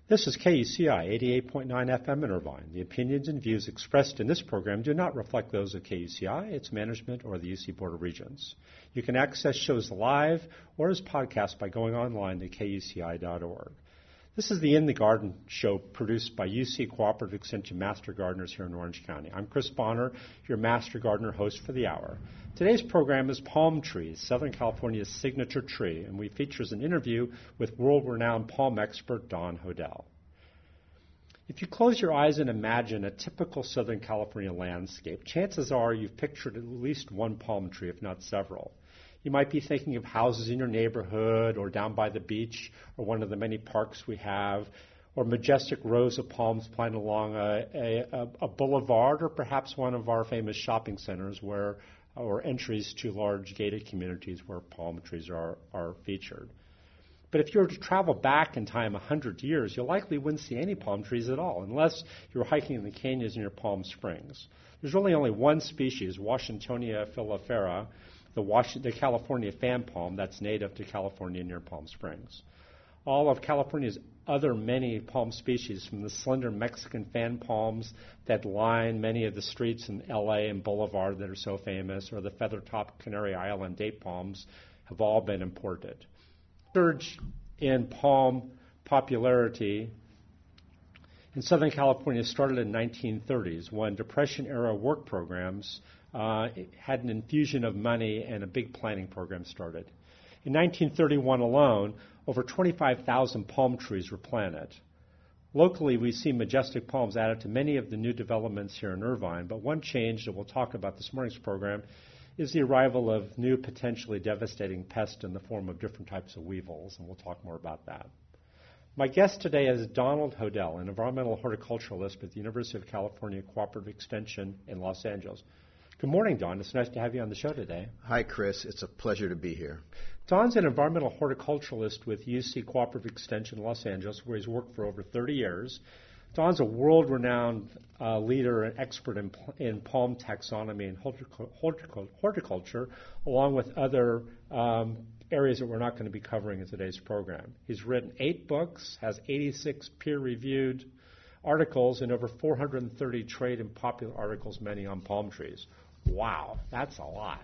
This is KUCI 88.9 FM in Irvine. The opinions and views expressed in this program do not reflect those of KUCI, its management, or the UC Board of Regents. You can access shows live or as podcasts by going online to kuci.org. This is the In the Garden show produced by UC Cooperative Extension Master Gardeners here in Orange County. I'm Chris Bonner, your Master Gardener host for the hour. Today's program is Palm Trees, Southern California's signature tree, and we features an interview with world-renowned palm expert Don Hodel. If you close your eyes and imagine a typical Southern California landscape, chances are you've pictured at least one palm tree, if not several. You might be thinking of houses in your neighborhood or down by the beach or one of the many parks we have, or majestic rows of palms planted along a boulevard, or perhaps one of our famous shopping centers or entries to large gated communities where palm trees are featured. But if you were to travel back in time 100 years, you likely wouldn't see any palm trees at all, unless you were hiking in the canyons near Palm Springs. There's really only one species, Washingtonia filifera, the California fan palm that's native to California near Palm Springs. All of California's other many palm species, from the slender Mexican fan palms that line many of the streets in LA and Boulevard that are so famous, or the feather-topped Canary Island date palms, have all been imported. Surge in palm popularity in Southern California started in the 1930s when Depression-era work programs had an infusion of money and a big planning program started. In 1931 alone, over 25,000 palm trees were planted. Locally, we see majestic palms added to many of the new developments here in Irvine, but one change that we'll talk about this morning's program is the arrival of new, potentially devastating pests in the form of different types of weevils, and we'll talk more about that. My guest today is Donald Hodel, an environmental horticulturalist at the University of California Cooperative Extension in Los Angeles. Good morning, Don. It's nice to have you on the show today. Hi, Chris. It's a pleasure to be here. Don's an environmental horticulturalist with UC Cooperative Extension in Los Angeles, where he's worked for over 30 years. Don's a world-renowned leader and expert in palm taxonomy and horticulture, along with other areas that we're not going to be covering in today's program. He's written 8 books, has 86 peer-reviewed articles, and over 430 trade and popular articles, many on palm trees. Wow, that's a lot.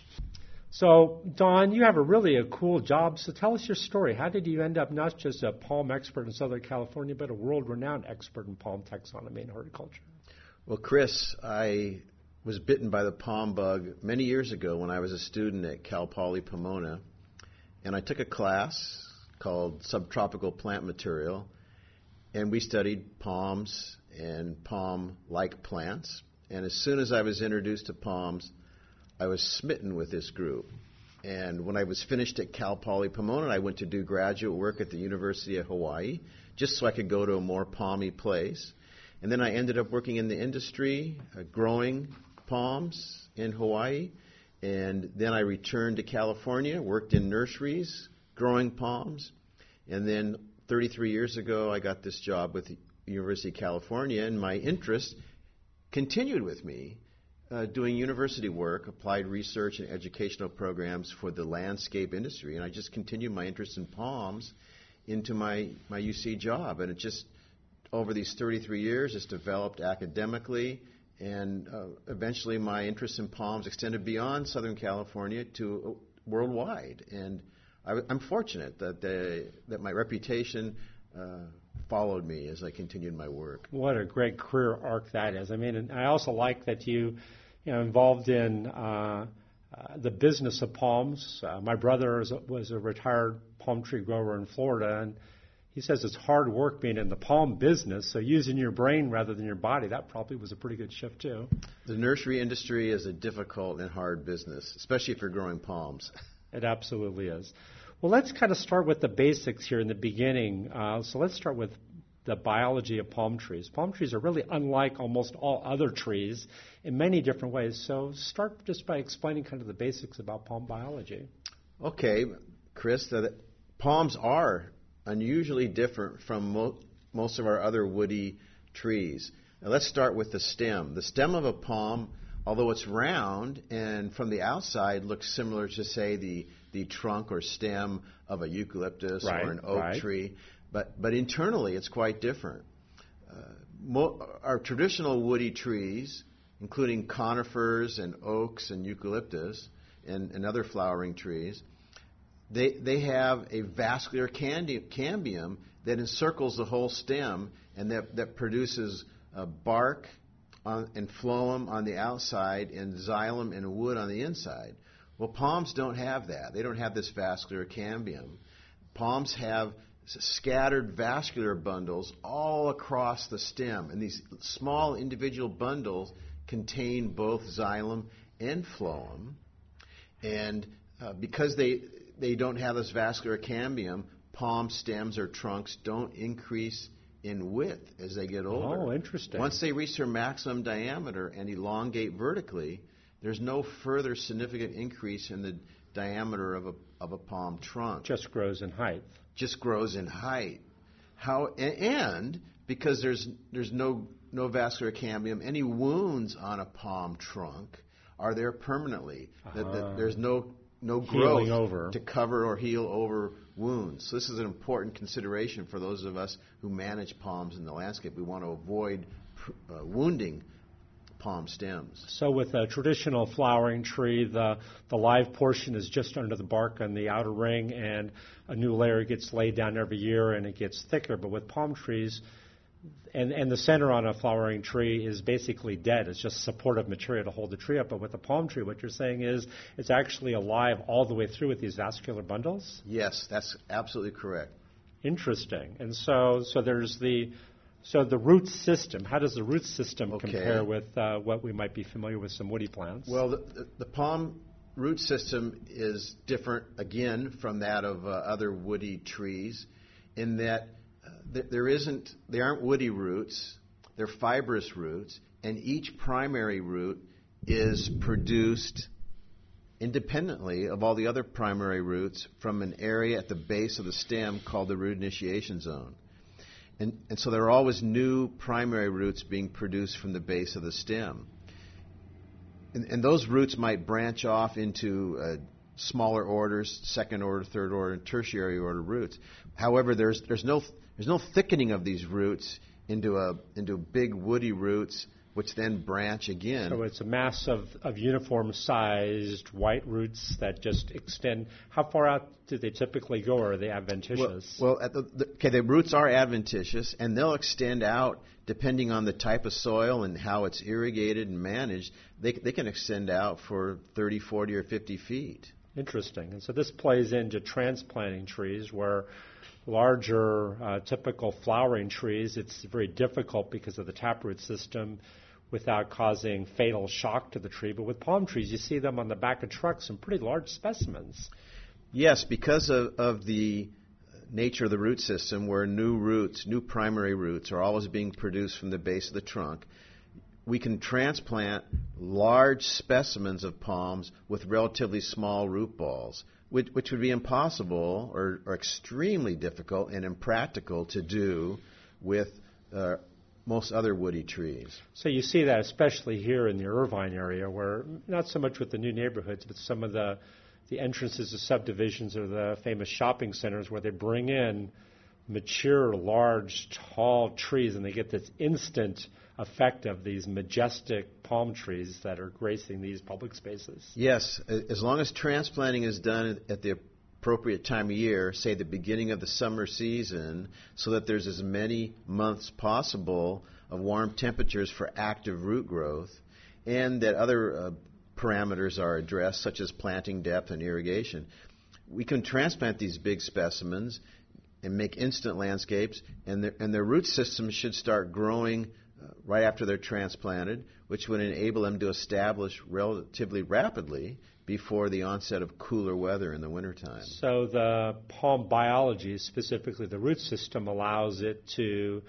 So, Don, you have a cool job. So tell us your story. How did you end up not just a palm expert in Southern California, but a world-renowned expert in palm taxonomy and horticulture? Well, Chris, I was bitten by the palm bug many years ago when I was a student at Cal Poly Pomona, and I took a class called Subtropical Plant Material, and we studied palms and palm-like plants. And as soon as I was introduced to palms, I was smitten with this group. And when I was finished at Cal Poly Pomona, I went to do graduate work at the University of Hawaii, just so I could go to a more palmy place. And then I ended up working in the industry, growing palms in Hawaii. And then I returned to California, worked in nurseries, growing palms. And then 33 years ago, I got this job with the University of California, and my interest continued with me doing university work, applied research and educational programs for the landscape industry. And I just continued my interest in palms into my UC job. And it just, over these 33 years, it's developed academically. And eventually my interest in palms extended beyond Southern California to worldwide. And I'm fortunate that my reputation followed me as I continued my work. What a great career arc that is. I mean, and I also like that you involved in the business of palms. My brother was a retired palm tree grower in Florida, and he says it's hard work being in the palm business, so using your brain rather than your body, that probably was a pretty good shift too. The nursery industry is a difficult and hard business, especially if you're growing palms. It absolutely is. Well, let's kind of start with the basics here in the beginning. So let's start with the biology of palm trees. Palm trees are really unlike almost all other trees in many different ways. So start just by explaining kind of the basics about palm biology. Okay, Chris, palms are unusually different from most of our other woody trees. Now let's start with the stem. The stem of a palm, although it's round and from the outside looks similar to, say, the the trunk or stem of a eucalyptus Right, or an oak right. tree. But internally, it's quite different. Our traditional woody trees, including conifers and oaks and eucalyptus and other flowering trees, they have a vascular cambium that encircles the whole stem and that produces bark and phloem on the outside and xylem and wood on the inside. Well, palms don't have that. They don't have this vascular cambium. Palms have scattered vascular bundles all across the stem, and these small individual bundles contain both xylem and phloem. And because they don't have this vascular cambium, palm stems or trunks don't increase in width as they get older. Oh, interesting. Once they reach their maximum diameter and elongate vertically, there's no further significant increase in the diameter of a palm trunk. Just grows in height. Just grows in height. And because there's no vascular cambium, any wounds on a palm trunk are there permanently. There's no growth over to cover or heal over wounds. So this is an important consideration for those of us who manage palms in the landscape. We want to avoid wounding palm stems. So with a traditional flowering tree, the live portion is just under the bark on the outer ring, and a new layer gets laid down every year, and it gets thicker. But with palm trees, and the center on a flowering tree is basically dead. It's just supportive material to hold the tree up. But with a palm tree, what you're saying is it's actually alive all the way through with these vascular bundles? Yes, that's absolutely correct. Interesting. And so there's the root system. How does the root system compare with what we might be familiar with some woody plants? Well, the palm root system is different, again, from that of other woody trees in that they aren't woody roots, they're fibrous roots, and each primary root is produced independently of all the other primary roots from an area at the base of the stem called the root initiation zone. And so there are always new primary roots being produced from the base of the stem. And those roots might branch off into smaller orders, second order, third order, and tertiary order roots. However, there's no thickening of these roots into big woody roots, which then branch again. So it's a mass of uniform-sized white roots that just extend. How far out do they typically go, or are they adventitious? Well, the roots are adventitious, and they'll extend out depending on the type of soil and how it's irrigated and managed. They can extend out for 30, 40, or 50 feet. Interesting. And so this plays into transplanting trees where larger, typical flowering trees, it's very difficult because of the taproot system without causing fatal shock to the tree. But with palm trees, you see them on the back of trucks in pretty large specimens. Yes, because of the nature of the root system where new primary roots are always being produced from the base of the trunk, we can transplant large specimens of palms with relatively small root balls, which would be impossible or extremely difficult and impractical to do with most other woody trees. So you see that especially here in the Irvine area, where not so much with the new neighborhoods, but some of the entrances to subdivisions or the famous shopping centers where they bring in mature, large, tall trees, and they get this instant effect of these majestic palm trees that are gracing these public spaces. Yes, as long as transplanting is done at the appropriate time of year, say the beginning of the summer season, so that there's as many months possible of warm temperatures for active root growth, and that other parameters are addressed, such as planting depth and irrigation. We can transplant these big specimens and make instant landscapes, and their root systems should start growing right after they're transplanted, which would enable them to establish relatively rapidly before the onset of cooler weather in the wintertime. So the palm biology, specifically the root system, allows it to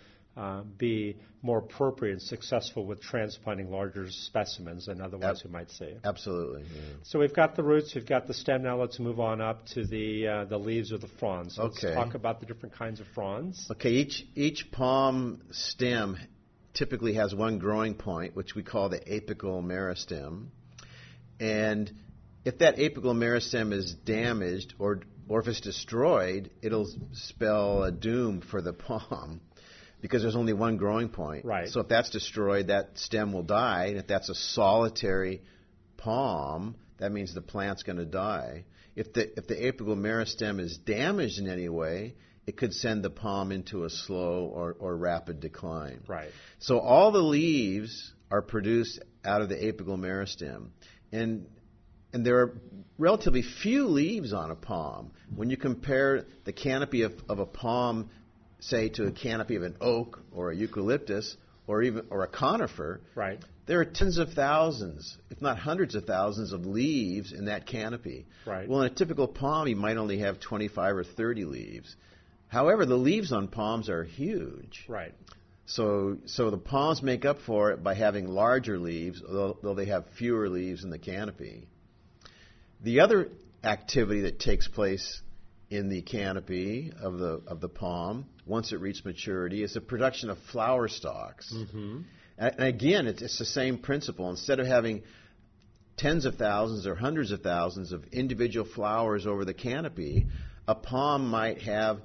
be more appropriate and successful with transplanting larger specimens than otherwise we might see. Absolutely. Yeah. So we've got the roots, we've got the stem. Now let's move on up to the leaves or the fronds. So let's talk about the different kinds of fronds. Okay, each palm stem typically has one growing point, which we call the apical meristem. And if that apical meristem is damaged or if it's destroyed, it'll spell a doom for the palm because there's only one growing point. Right. So if that's destroyed, that stem will die. And if that's a solitary palm, that means the plant's going to die. If the apical meristem is damaged in any way, it could send the palm into a slow or rapid decline. Right. So all the leaves are produced out of the apical meristem. And there are relatively few leaves on a palm. When you compare the canopy of a palm, say, to a canopy of an oak or a eucalyptus or a conifer, right, there are tens of thousands, if not hundreds of thousands, of leaves in that canopy. Right. Well, in a typical palm, you might only have 25 or 30 leaves. However, the leaves on palms are huge. Right. So the palms make up for it by having larger leaves, though they have fewer leaves in the canopy. The other activity that takes place in the canopy of the palm, once it reaches maturity, is the production of flower stalks. Mm-hmm. And again, it's the same principle. Instead of having tens of thousands or hundreds of thousands of individual flowers over the canopy, a palm might have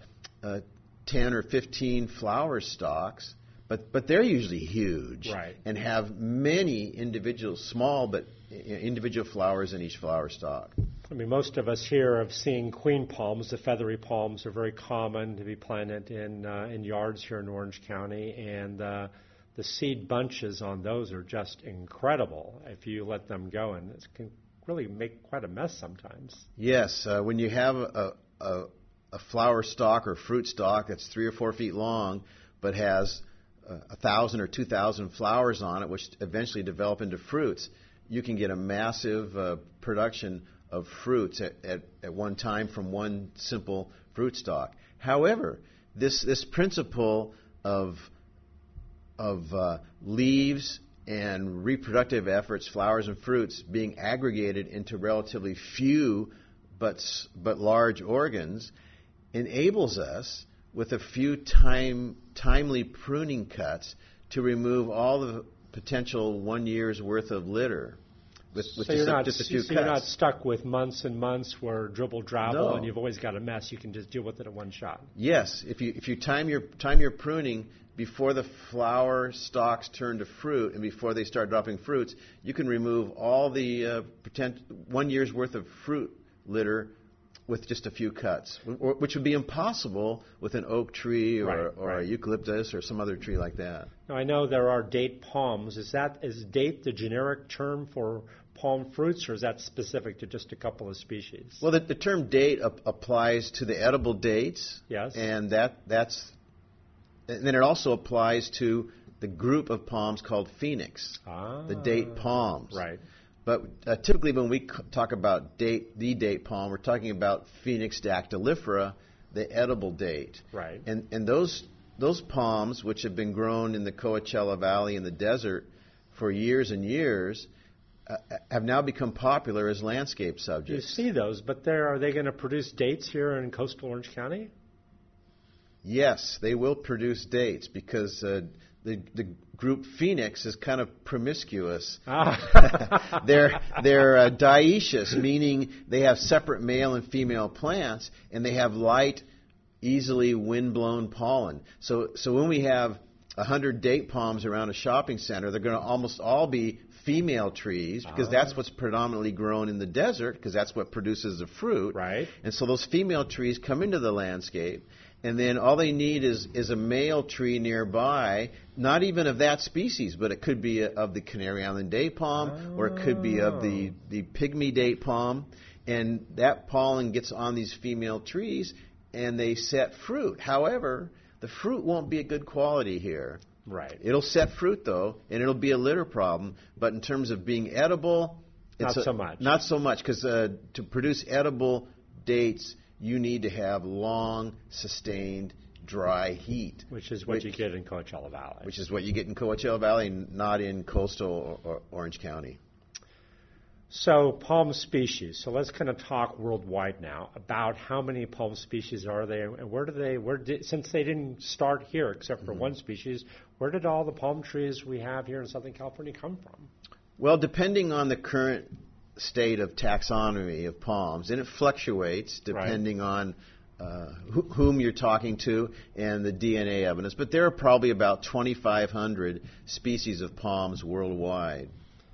10 or 15 flower stalks, but they're usually huge, right, and have many individual small but individual flowers in each flower stalk. I mean, most of us here have seen queen palms. The feathery palms are very common to be planted in yards here in Orange County, and the seed bunches on those are just incredible if you let them go, and it can really make quite a mess sometimes. Yes, when you have a flower stalk or fruit stalk that's 3 or 4 feet long, but has 1,000 or 2,000 flowers on it, which eventually develop into fruits, you can get a massive production of fruits at one time from one simple fruit stalk. However, this principle of leaves and reproductive efforts, flowers and fruits, being aggregated into relatively few but large organs, enables us, with a few timely pruning cuts, to remove all the potential 1 year's worth of litter with so just a few cuts. You're not stuck with months and months where dribble drabble No. and you've always got a mess. You can just deal with it in one shot. Yes, if you time your pruning before the flower stalks turn to fruit and before they start dropping fruits, you can remove all the 1 year's worth of fruit litter with just a few cuts, which would be impossible with an oak tree or a eucalyptus or some other tree like that. Now, I know there are date palms. Is date the generic term for palm fruits, or is that specific to just a couple of species? Well, the term date applies to the edible dates. Yes. And then it also applies to the group of palms called phoenix, the date palms. Right. But typically when we talk about the date palm, we're talking about Phoenix dactylifera, the edible date. Right. And those palms, which have been grown in the Coachella Valley in the desert for years and years, have now become popular as landscape subjects. You see those, but are they going to produce dates here in coastal Orange County? Yes, they will produce dates because the group Phoenix is kind of promiscuous. They're dioecious, meaning they have separate male and female plants, and they have light, easily wind-blown pollen. So when we have 100 date palms around a shopping center, they're going to almost all be female trees because that's what's predominantly grown in the desert because that's what produces the fruit. Right. And so those female trees come into the landscape, and then all they need is a male tree nearby, not even of that species, but it could be of the Canary Island date palm or it could be of the pygmy date palm. And that pollen gets on these female trees and they set fruit. However, the fruit won't be a good quality here. Right. It'll set fruit, though, and it'll be a litter problem. But in terms of being edible, not so much. Not so much, because to produce edible dates, you need to have long, sustained, dry heat. Which is what you get in Coachella Valley. Which is what you get in Coachella Valley, not in coastal or Orange County. So palm species. So let's kind of talk worldwide now about how many palm species are there, and since they didn't start here except for one species, where did all the palm trees we have here in Southern California come from? Well, depending on the current state of taxonomy of palms, and it fluctuates depending on whom you're talking to and the DNA evidence. But there are probably about 2,500 species of palms worldwide.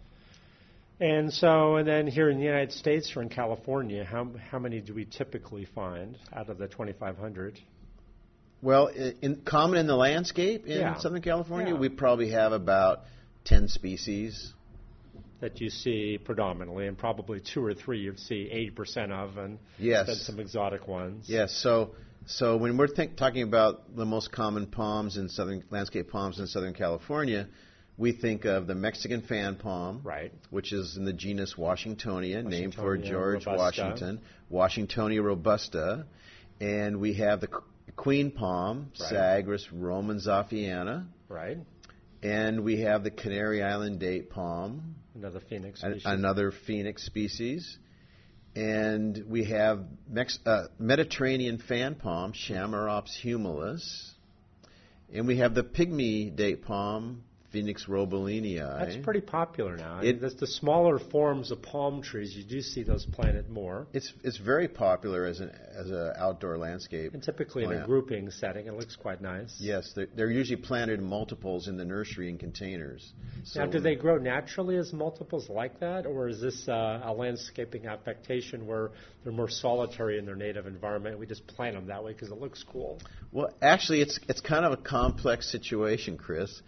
And then here in the United States or in California, how many do we typically find out of the 2,500? Well, common in the landscape in Southern California, we probably have about 10 species. That you see predominantly, and probably 2 or 3 you'd see 80% of, and then some exotic ones. Yes, so when we're talking about the most common palms in landscape palms in Southern California, we think of the Mexican fan palm, which is in the genus Washingtonia, named for George Washington, Washingtonia robusta, and we have the queen palm, Sagres romanzoffiana, and we have the Canary Island date palm, another phoenix species. And we have Mediterranean fan palm, Chamaerops humilis. And we have the pygmy date palm, Phoenix roebelenii. That's pretty popular now. That's the smaller forms of palm trees. You do see those planted more. It's very popular as an outdoor landscape. And typically in a grouping setting, it looks quite nice. Yes, they're usually planted in multiples in the nursery in containers. Now, do they grow naturally as multiples like that, or is this a landscaping affectation where they're more solitary in their native environment? We just plant them that way because it looks cool. Well, actually, it's kind of a complex situation, Chris.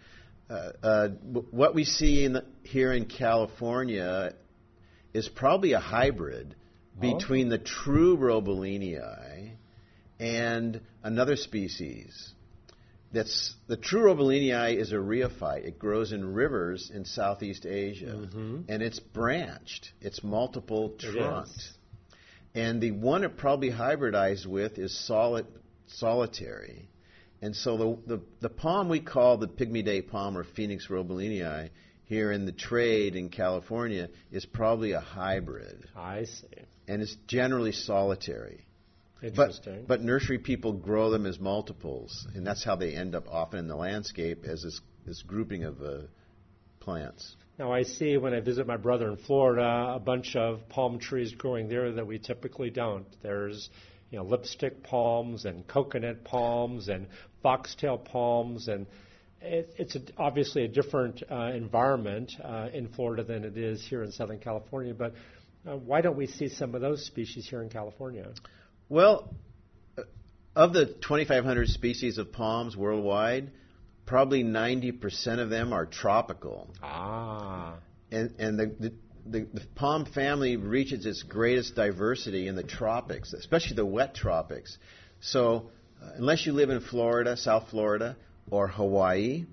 What we see here in California is probably a hybrid between the true roebelenii and another species. The true roebelenii is a rheophyte. It grows in rivers in Southeast Asia, and it's branched. It's multiple trunked. And the one it probably hybridized with is solitary. And so the palm we call the pygmy date palm or Phoenix roebelenii here in the trade in California is probably a hybrid. I see. And it's generally solitary. Interesting. But nursery people grow them as multiples, and that's how they end up often in the landscape as this grouping of plants. Now, I see when I visit my brother in Florida a bunch of palm trees growing there that we typically don't. There's lipstick palms and coconut palms and foxtail palms, and it's obviously a different environment in Florida than it is here in Southern California. But why don't we see some of those species here in California? Well, of the 2,500 species of palms worldwide, probably 90% of them are tropical. And the palm family reaches its greatest diversity in the tropics, especially the wet tropics. So unless you live in Florida, South Florida, or Hawaii,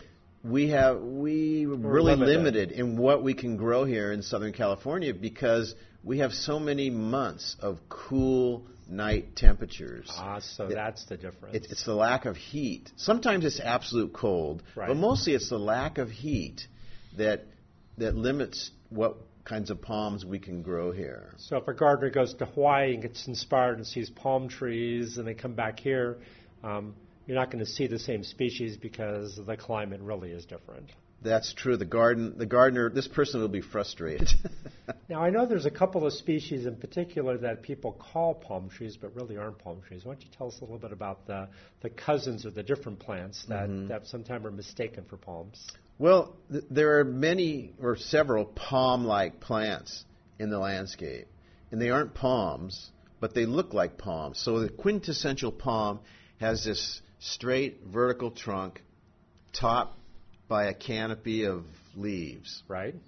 we're really limited in what we can grow here in Southern California because we have so many months of cool night temperatures. So that's the difference. It's the lack of heat. Sometimes it's absolute cold, but mostly it's the lack of heat that limits what kinds of palms we can grow here. So if a gardener goes to Hawaii and gets inspired and sees palm trees and they come back here, you're not going to see the same species because the climate really is different. That's true. The gardener, this person will be frustrated. Now, I know there's a couple of species in particular that people call palm trees but really aren't palm trees. Why don't you tell us a little bit about the cousins or the different plants that sometimes are mistaken for palms? Well, there are many or several palm-like plants in the landscape, and they aren't palms, but they look like palms. So the quintessential palm has this straight vertical trunk topped by a canopy of leaves.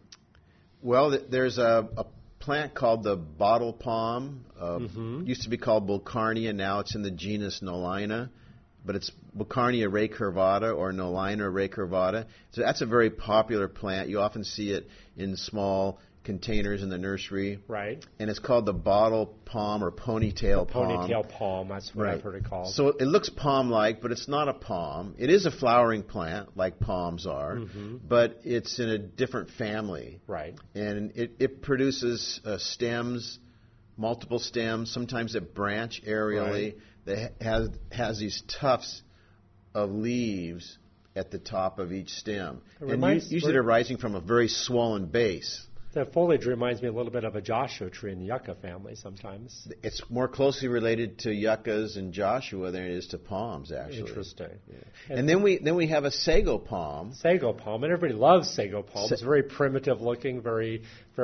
Well, there's a plant called the bottle palm. Used to be called Bulgarnia. Now it's in the genus Nolina. But it's Bulgarnia recurvata or Nolina recurvata. So that's a very popular plant. You often see it in small containers in the nursery. And it's called the bottle palm or ponytail palm. Ponytail palm, that's what I've heard it called. So it looks palm-like, but it's not a palm. It is a flowering plant, like palms are, but it's in a different family. And it produces stems, multiple stems. Sometimes it branch aerially. That has these tufts of leaves at the top of each stem. And usually they're rising from a very swollen base. The foliage reminds me a little bit of a Joshua tree in the yucca family sometimes. It's more closely related to yuccas and Joshua than it is to palms, actually. Interesting. Yeah. And then we have a sago palm. Sago palm, and everybody loves sago palm. It's very primitive looking, very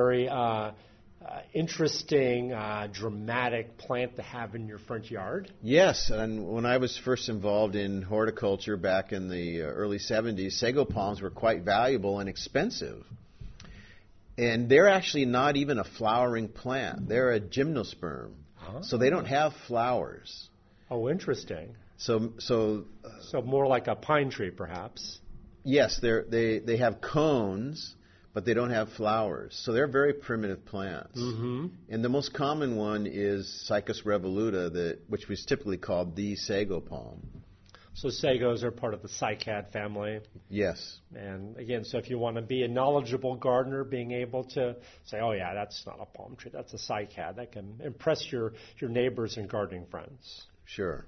interesting, dramatic plant to have in your front yard. Yes, and when I was first involved in horticulture back in the early 70s, sago palms were quite valuable and expensive. And they're actually not even a flowering plant. They're a gymnosperm. So they don't have flowers. Oh, interesting. So more like a pine tree, perhaps. Yes, they have cones, but they don't have flowers. So they're very primitive plants. Mm-hmm. And the most common one is Cycas revoluta, which was typically called the sago palm. So sagos are part of the cycad family. Yes. And again, so if you want to be a knowledgeable gardener, being able to say, oh yeah, that's not a palm tree, that's a cycad, that can impress your neighbors and gardening friends. Sure.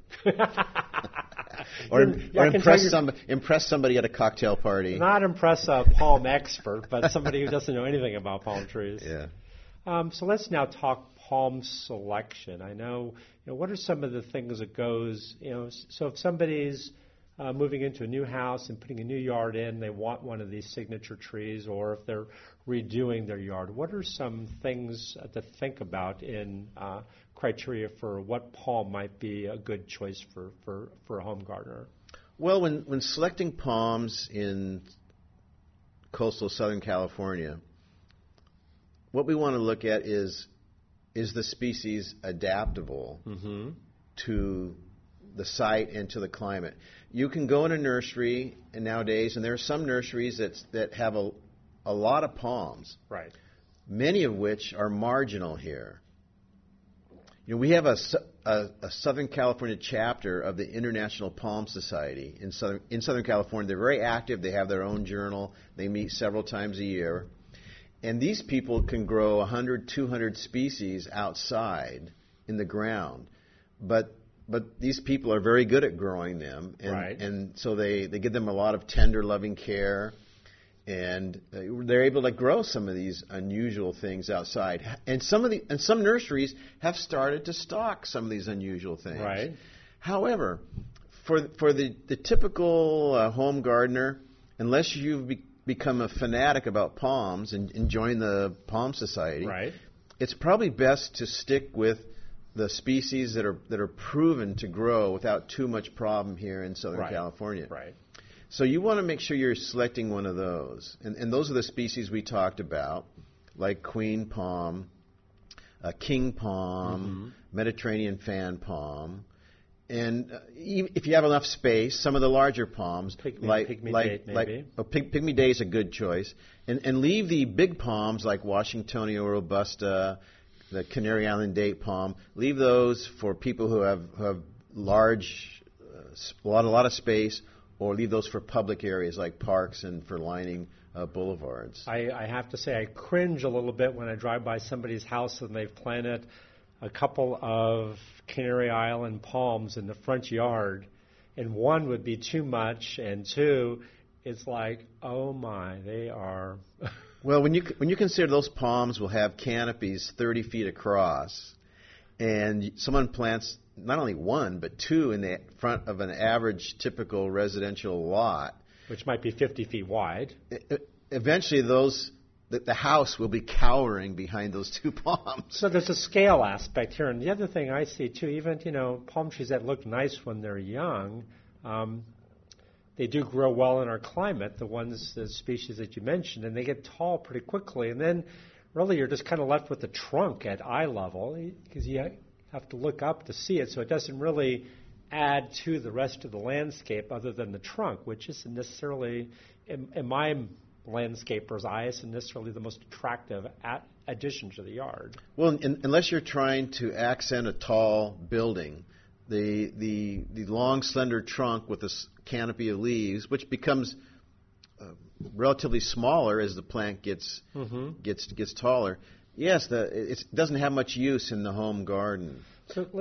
or impress somebody at a cocktail party. Not impress a palm expert, but somebody who doesn't know anything about palm trees. Yeah. So let's now talk palm selection. I know, what are some of the things that goes, so if somebody's moving into a new house and putting a new yard in, they want one of these signature trees, or if they're redoing their yard, what are some things to think about in criteria for what palm might be a good choice for a home gardener? Well, when selecting palms in coastal Southern California, what we want to look at is the species adaptable to the site and to the climate. You can go in a nursery nowadays, and there are some nurseries that have a lot of palms, right? Many of which are marginal here. We have a Southern California chapter of the International Palm Society in Southern California. They're very active. They have their own journal. They meet several times a year. And these people can grow 100, 200 species outside in the ground. But these people are very good at growing them. And, right. And so they give them a lot of tender, loving care. And they're able to grow some of these unusual things outside. And some nurseries have started to stock some of these unusual things. Right. However, for the typical home gardener, unless you've become a fanatic about palms and join the Palm Society, right, it's probably best to stick with the species that are proven to grow without too much problem here in Southern California. Right. So you want to make sure you're selecting one of those. And those are the species we talked about, like queen palm, king palm, Mediterranean fan palm. And if you have enough space, some of the larger palms, Pygmy Day is a good choice. And leave the big palms like Washingtonia robusta, the Canary Island date palm. Leave those for people who have large, a lot of space, or leave those for public areas like parks and for lining boulevards. I have to say I cringe a little bit when I drive by somebody's house and they've planted a couple of Canary Island palms in the front yard, and one would be too much, and two, it's like, oh my, they are. Well, when you consider those palms will have canopies 30 feet across, and someone plants not only one but two in the front of an average typical residential lot, which might be 50 feet wide, eventually the house will be cowering behind those two palms. So there's a scale aspect here. And the other thing I see, too, even, palm trees that look nice when they're young, they do grow well in our climate, the species that you mentioned, and they get tall pretty quickly. And then really you're just kind of left with the trunk at eye level because you have to look up to see it. So it doesn't really add to the rest of the landscape other than the trunk, which isn't necessarily, in my landscaper's eye, isn't necessarily the most attractive addition to the yard. Well, unless you're trying to accent a tall building, the long, slender trunk with a canopy of leaves, which becomes relatively smaller as the plant gets taller. Yes, it doesn't have much use in the home garden. So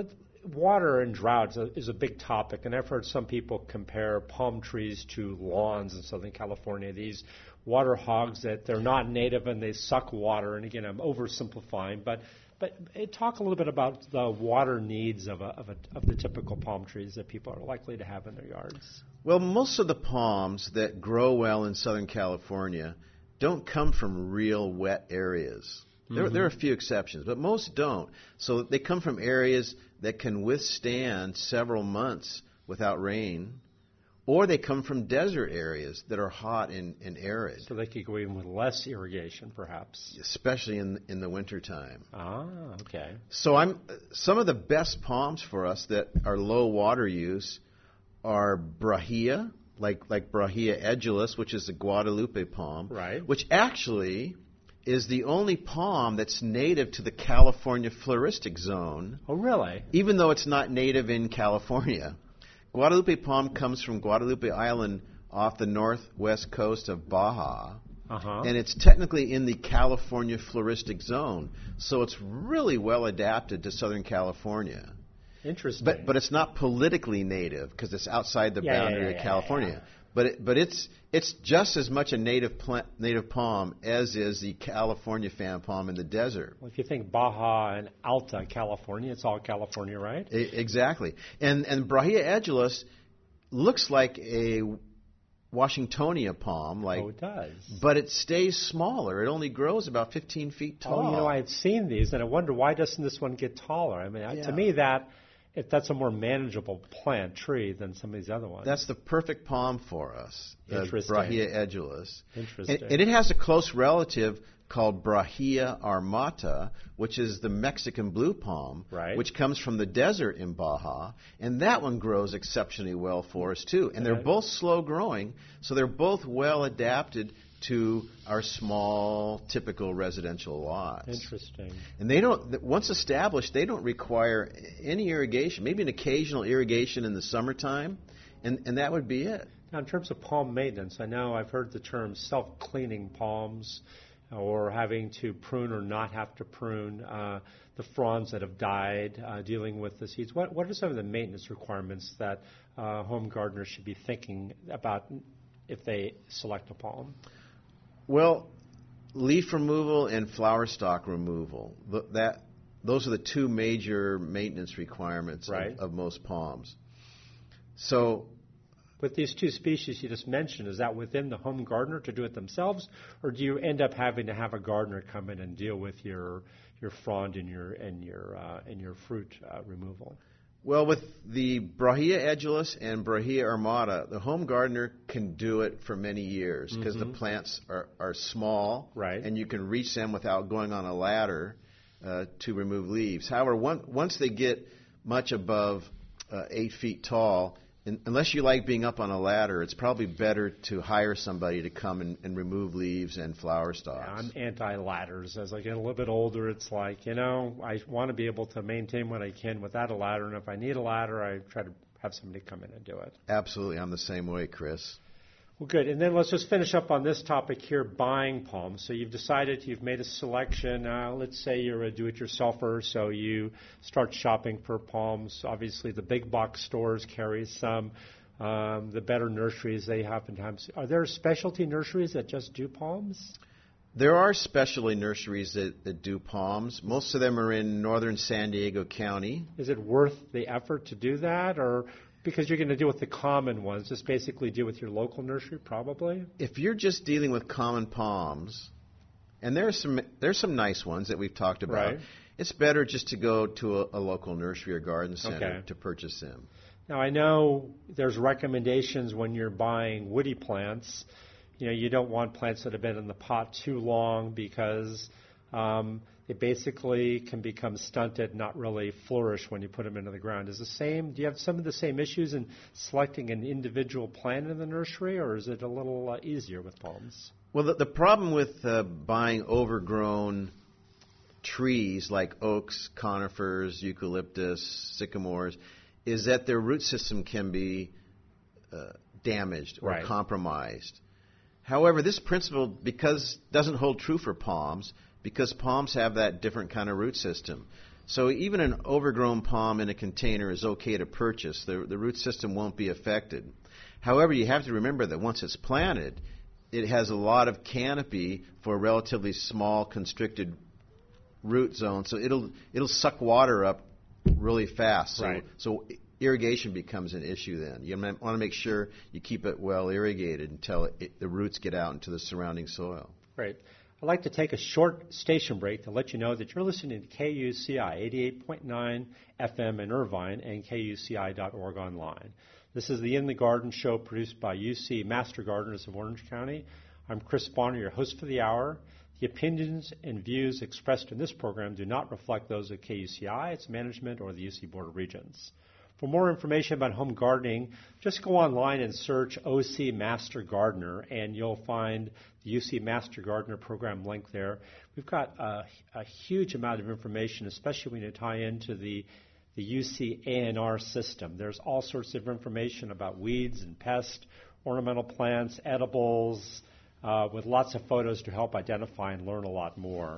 water and drought is a big topic, and I've heard some people compare palm trees to lawns in Southern California. These water hogs that they're not native and they suck water. And again, I'm oversimplifying, but talk a little bit about the water needs of the typical palm trees that people are likely to have in their yards. Well, most of the palms that grow well in Southern California don't come from real wet areas. There are a few exceptions, but most don't. So they come from areas that can withstand several months without rain, or they come from desert areas that are hot and arid. So they could go even with less irrigation, perhaps. Especially in the wintertime. Ah, okay. So some of the best palms for us that are low water use are Brahea, like Brahea edulis, which is the Guadalupe palm, right, which actually is the only palm that's native to the California floristic zone. Oh, really? Even though it's not native in California. Guadalupe palm comes from Guadalupe Island off the northwest coast of Baja. And it's technically in the California floristic zone. So it's really well adapted to Southern California. Interesting. But it's not politically native because it's outside the boundary of California. But it's just as much a native palm as is the California fan palm in the desert. Well, if you think Baja and Alta California, it's all California, right? Exactly. And Brahea edulis looks like a Washingtonia palm. Oh, it does. But it stays smaller. It only grows about 15 feet tall. Oh, I've seen these, and I wonder why doesn't this one get taller? I mean, to me, that's a more manageable plant tree than some of these other ones. That's the perfect palm for us, Brahea edulis. Interesting. And it has a close relative called Brahea armata, which is the Mexican blue palm, which comes from the desert in Baja, and that one grows exceptionally well for us too. And they're both slow growing, so they're both well adapted to our small, typical residential lots. Interesting. And they don't, once established, they don't require any irrigation, maybe an occasional irrigation in the summertime, and that would be it. Now, in terms of palm maintenance, I know I've heard the term self-cleaning palms or having to prune or not have to prune the fronds that have died, dealing with the seeds. What are some of the maintenance requirements that home gardeners should be thinking about if they select a palm? Well, leaf removal and flower stalk removal, those are the two major maintenance requirements of most palms. So, with these two species you just mentioned, is that within the home gardener to do it themselves, or do you end up having to have a gardener come in and deal with your frond and your fruit removal? Well, with the Brahea edulis and Brahea armata, the home gardener can do it for many years because the plants are small, and you can reach them without going on a ladder to remove leaves. However, once they get much above 8 feet tall, unless you like being up on a ladder, it's probably better to hire somebody to come and remove leaves and flower stalks. Yeah, I'm anti-ladders. As I get a little bit older, it's like, I want to be able to maintain what I can without a ladder, and if I need a ladder, I try to have somebody come in and do it. Absolutely. I'm the same way, Chris. Well, good. And then let's just finish up on this topic here, buying palms. So you've made a selection. Let's say you're a do-it-yourselfer, so you start shopping for palms. Obviously, the big box stores carry some. The better nurseries, they oftentimes. Are there specialty nurseries that just do palms? There are specialty nurseries that do palms. Most of them are in northern San Diego County. Is it worth the effort to do that, or because you're going to deal with the common ones, just basically deal with your local nursery, probably? If you're just dealing with common palms, and there's some nice ones that we've talked about, it's better just to go to a local nursery or garden center to purchase them. Now, I know there's recommendations when you're buying woody plants. You don't want plants that have been in the pot too long because they basically can become stunted, not really flourish when you put them into the ground. Do you have some of the same issues in selecting an individual plant in the nursery, or is it a little easier with palms? Well, the problem with buying overgrown trees like oaks, conifers, eucalyptus, sycamores is that their root system can be damaged or compromised. However, this principle doesn't hold true for palms, because palms have that different kind of root system. So even an overgrown palm in a container is okay to purchase. The root system won't be affected. However, you have to remember that once it's planted, it has a lot of canopy for a relatively small constricted root zone, so it'll suck water up really fast. So irrigation becomes an issue then. You want to make sure you keep it well irrigated until the roots get out into the surrounding soil. Great. I'd like to take a short station break to let you know that you're listening to KUCI 88.9 FM in Irvine and KUCI.org online. This is the In the Garden show produced by UC Master Gardeners of Orange County. I'm Chris Bonner, your host for the hour. The opinions and views expressed in this program do not reflect those of KUCI, its management, or the UC Board of Regents. For more information about home gardening, just go online and search OC Master Gardener, and you'll find the UC Master Gardener program link there. We've got a huge amount of information, especially when you tie into the UC ANR system. There's all sorts of information about weeds and pests, ornamental plants, edibles, with lots of photos to help identify and learn a lot more.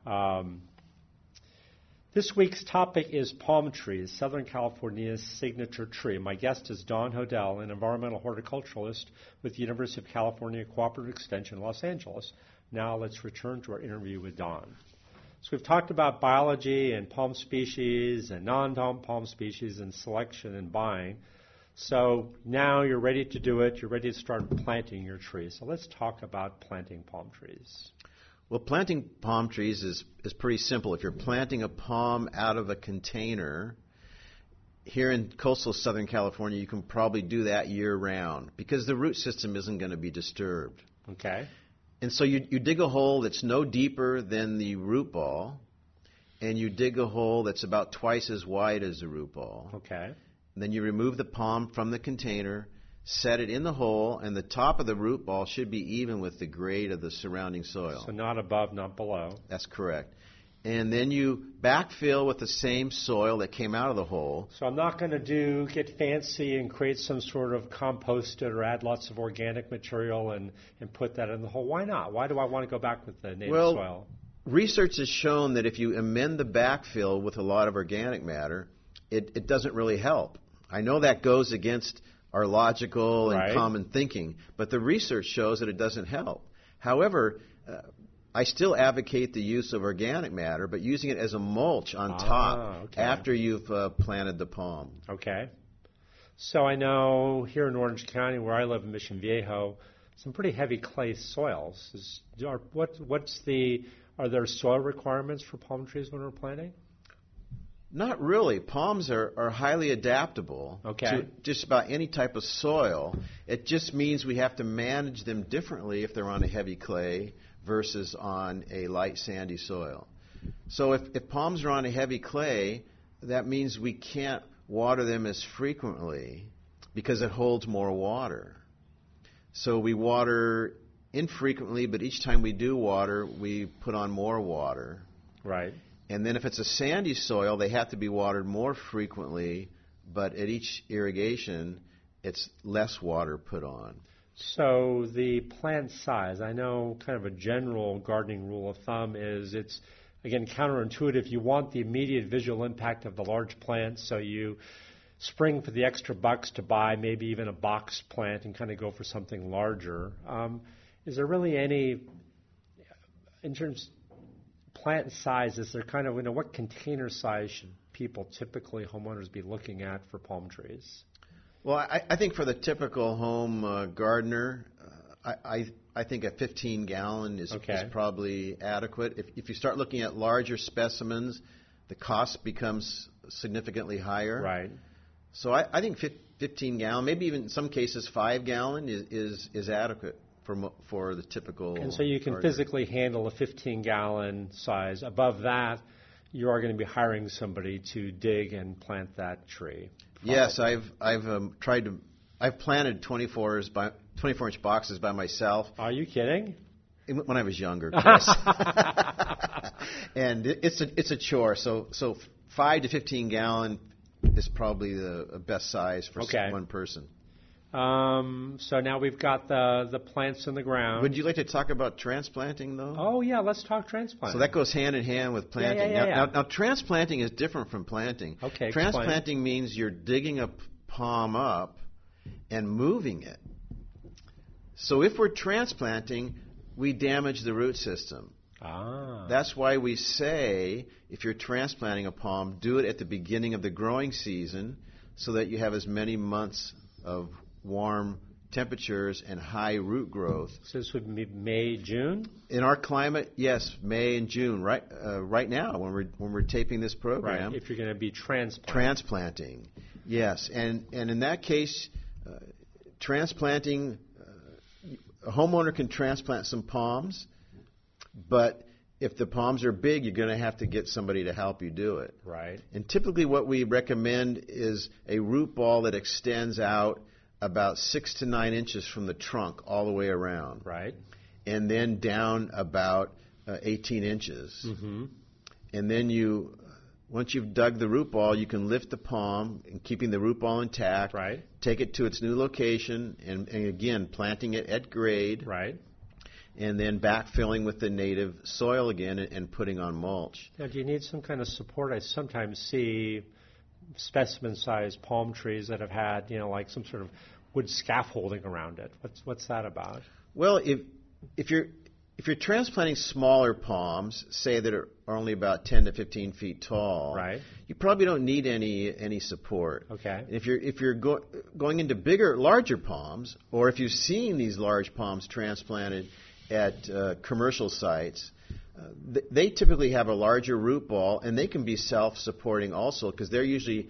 This week's topic is palm trees, Southern California's signature tree. My guest is Don Hodel, an environmental horticulturalist with the University of California Cooperative Extension, Los Angeles. Now let's return to our interview with Don. So we've talked about biology and palm species and non-palm species and selection and buying. So now you're ready to do it. You're ready to start planting your trees. So let's talk about planting palm trees. Well, planting palm trees is pretty simple. If you're planting a palm out of a container, here in coastal Southern California, you can probably do that year-round because the root system isn't going to be disturbed. Okay. And so you dig a hole that's no deeper than the root ball, and you dig a hole that's about twice as wide as the root ball. Okay. And then you remove the palm from the container, set it in the hole, and the top of the root ball should be even with the grade of the surrounding soil. So not above, not below. That's correct. And then you backfill with the same soil that came out of the hole. So I'm not going to get fancy and create some sort of composted or add lots of organic material and put that in the hole. Why not? Why do I want to go back with the native soil? Research has shown that if you amend the backfill with a lot of organic matter, it doesn't really help. I know that goes against our logical and common thinking, but the research shows that it doesn't help. However, I still advocate the use of organic matter, but using it as a mulch on top after you've planted the palm. Okay. So I know here in Orange County, where I live in Mission Viejo, some pretty heavy clay soils. Are there soil requirements for palm trees when we're planting? Not really. Palms are highly adaptable to just about any type of soil. It just means we have to manage them differently if they're on a heavy clay versus on a light sandy soil. So if palms are on a heavy clay, that means we can't water them as frequently because it holds more water. So we water infrequently, but each time we do water, we put on more water. Right. And then if it's a sandy soil, they have to be watered more frequently, but at each irrigation, it's less water put on. So the plant size, I know kind of a general gardening rule of thumb is it's, again, counterintuitive. You want the immediate visual impact of the large plant, so you spring for the extra bucks to buy maybe even a box plant and kind of go for something larger. Is there really any, in terms of plant size, is there kind of, what container size should people, typically homeowners, be looking at for palm trees? Well, I think for the typical home gardener, I think a 15-gallon is probably adequate. If you start looking at larger specimens, the cost becomes significantly higher. Right. So I think 15-gallon, maybe even in some cases 5-gallon is adequate for the typical. And so you can gardener. Physically handle a 15-gallon size. Above that, you are going to be hiring somebody to dig and plant that tree. Probably. Yes, I've planted 24-inch boxes by myself. Are you kidding? When I was younger, Chris. And it's a chore. So 5 to 15 gallon is probably the best size for one person. So now we've got the plants in the ground. Would you like to talk about transplanting, though? Oh, yeah, let's talk transplanting. So that goes hand in hand with planting. Yeah. Now, transplanting is different from planting. Okay, transplanting means you're digging a palm up and moving it. So if we're transplanting, we damage the root system. That's why we say if you're transplanting a palm, do it at the beginning of the growing season so that you have as many months of warm temperatures and high root growth. So this would be May, June? In our climate, yes, May and June. Right now, when we're taping this program. Right, if you're going to be transplanting. Yes, and in that case, transplanting, a homeowner can transplant some palms, but if the palms are big, you're going to have to get somebody to help you do it. Right. And typically what we recommend is a root ball that extends out about 6 to 9 inches from the trunk all the way around. Right. And then down about 18 inches. Mm-hmm. And then once you've dug the root ball, you can lift the palm and keeping the root ball intact. Right. Take it to its new location and again, planting it at grade. Right. And then backfilling with the native soil again and putting on mulch. Now, do you need some kind of support? I sometimes see specimen-sized palm trees that have had, like some sort of wood scaffolding around it. What's that about? Well, if you're transplanting smaller palms, say that are only about 10 to 15 feet tall, right, you probably don't need any support. Okay. If you're going into larger palms, or if you've seen these large palms transplanted at commercial sites, they typically have a larger root ball, and they can be self-supporting also because they're usually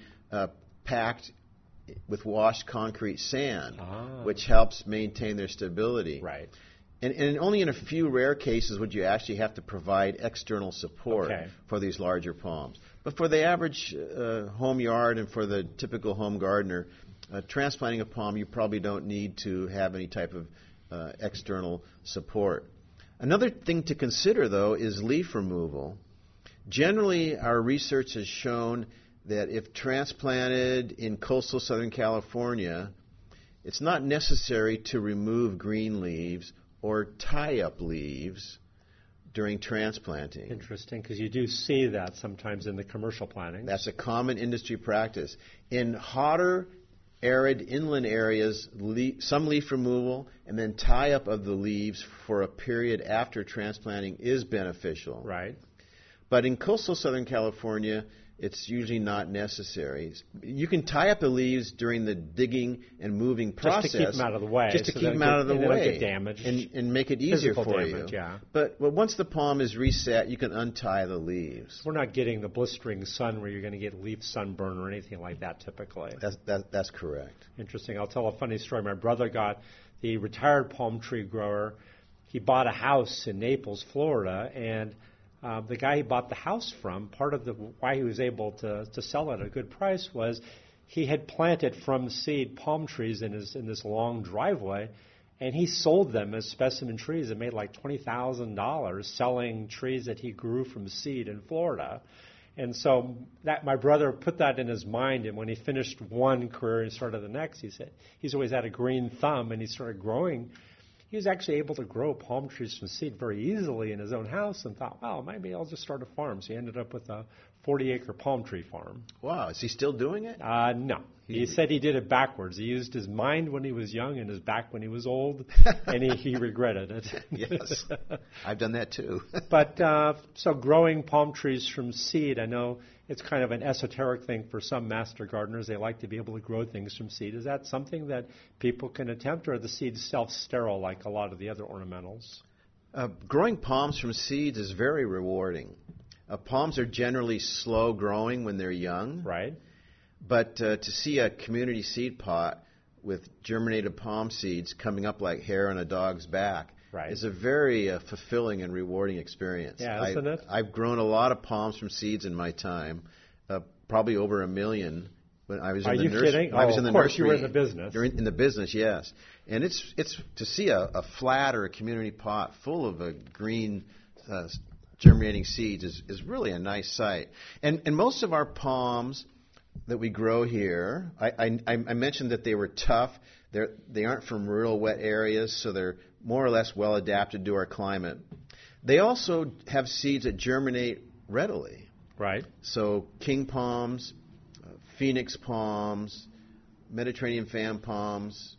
packed with washed concrete sand, which helps maintain their stability. Right. And only in a few rare cases would you actually have to provide external support for these larger palms. But for the average home yard and for the typical home gardener, transplanting a palm, you probably don't need to have any type of external support. Another thing to consider, though, is leaf removal. Generally, our research has shown that if transplanted in coastal Southern California, it's not necessary to remove green leaves or tie up leaves during transplanting. Interesting, because you do see that sometimes in the commercial planting. That's a common industry practice. In hotter, arid inland areas, some leaf removal and then tie-up of the leaves for a period after transplanting is beneficial. Right. But in coastal Southern California, it's usually not necessary. You can tie up the leaves during the digging and moving process. Just to keep them out of the way. Just to keep them out of the way. They don't get damaged. And make it easier for damage, you. Yeah. But once the palm is reset, you can untie the leaves. We're not getting the blistering sun where you're going to get leaf sunburn or anything like that typically. That's correct. Interesting. I'll tell a funny story. My brother got the retired palm tree grower. He bought a house in Naples, Florida, and the guy he bought the house from, part of why he was able to sell it at a good price was he had planted from seed palm trees in this long driveway, and he sold them as specimen trees and made like $20,000 selling trees that he grew from seed in Florida. And so that my brother put that in his mind, and when he finished one career and started the next, he said he's always had a green thumb, and he started growing. He was actually able to grow palm trees from seed very easily in his own house and thought, wow, maybe I'll just start a farm. So he ended up with a 40-acre palm tree farm. Wow. Is he still doing it? No. He said he did it backwards. He used his mind when he was young and his back when he was old, and he regretted it. Yes. I've done that too. But so growing palm trees from seed, I know it's kind of an esoteric thing for some master gardeners. They like to be able to grow things from seed. Is that something that people can attempt, or are the seeds self-sterile like a lot of the other ornamentals? Growing palms from seeds is very rewarding. Palms are generally slow growing when they're young. Right. But to see a community seed pot with germinated palm seeds coming up like hair on a dog's back is a very fulfilling and rewarding experience. Yeah, isn't it? I've grown a lot of palms from seeds in my time, probably over 1 million. When I was in the nursery. Kidding? Of course, you were in the business. You're in the business, yes. And it's to see a flat or a community pot full of green germinating seeds is really a nice sight. And most of our palms that we grow here, I mentioned that they were tough. They aren't from real wet areas, so they're more or less well adapted to our climate. They also have seeds that germinate readily. Right. So king palms, phoenix palms, Mediterranean fan palms.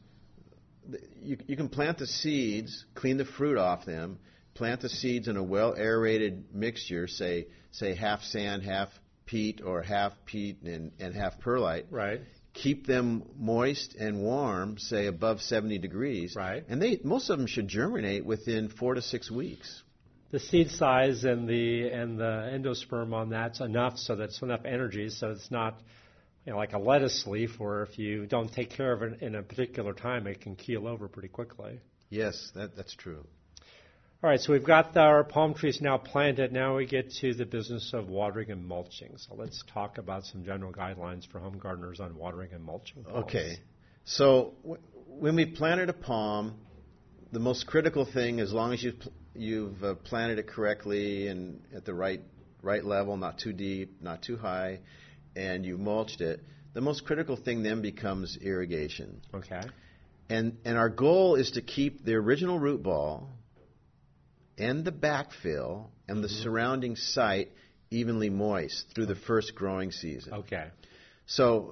You can plant the seeds, clean the fruit off them, plant the seeds in a well-aerated mixture, say half sand, half peat, or half peat and half perlite. Right. Keep them moist and warm, say above 70 degrees. Right. And most of them should germinate within 4 to 6 weeks. The seed size and the endosperm on that's enough so that it's enough energy, so it's not like a lettuce leaf where if you don't take care of it in a particular time, it can keel over pretty quickly. Yes, that's true. All right, so we've got our palm trees now planted. Now we get to the business of watering and mulching. So let's talk about some general guidelines for home gardeners on watering and mulching palms. Okay. So when we planted a palm, the most critical thing, as long as you've planted it correctly and at the right level, not too deep, not too high, and you mulched it, the most critical thing then becomes irrigation. Okay. And our goal is to keep the original root ball and the backfill and the surrounding site evenly moist through the first growing season. Okay. So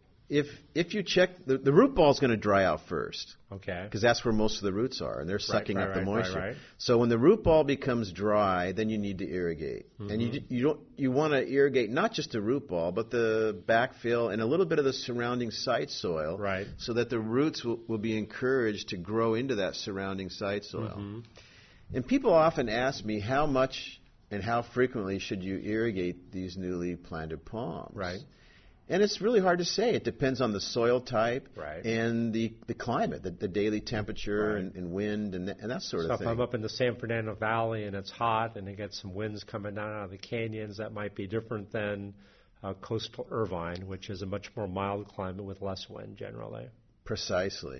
if you check, the root ball is going to dry out first. Okay. Because that's where most of the roots are, and they're sucking up the moisture. Right. So when the root ball becomes dry, then you need to irrigate. And you want to irrigate not just the root ball, but the backfill and a little bit of the surrounding site soil, right, so that the roots will be encouraged to grow into that surrounding site soil. And people often ask me how much and how frequently should you irrigate these newly planted palms. Right. And it's really hard to say. It depends on the soil type, right, and the climate, the daily temperature, right, and wind and that sort of thing. So if I'm up in the San Fernando Valley and it's hot and it gets some winds coming down out of the canyons, that might be different than coastal Irvine, which is a much more mild climate with less wind generally. Precisely.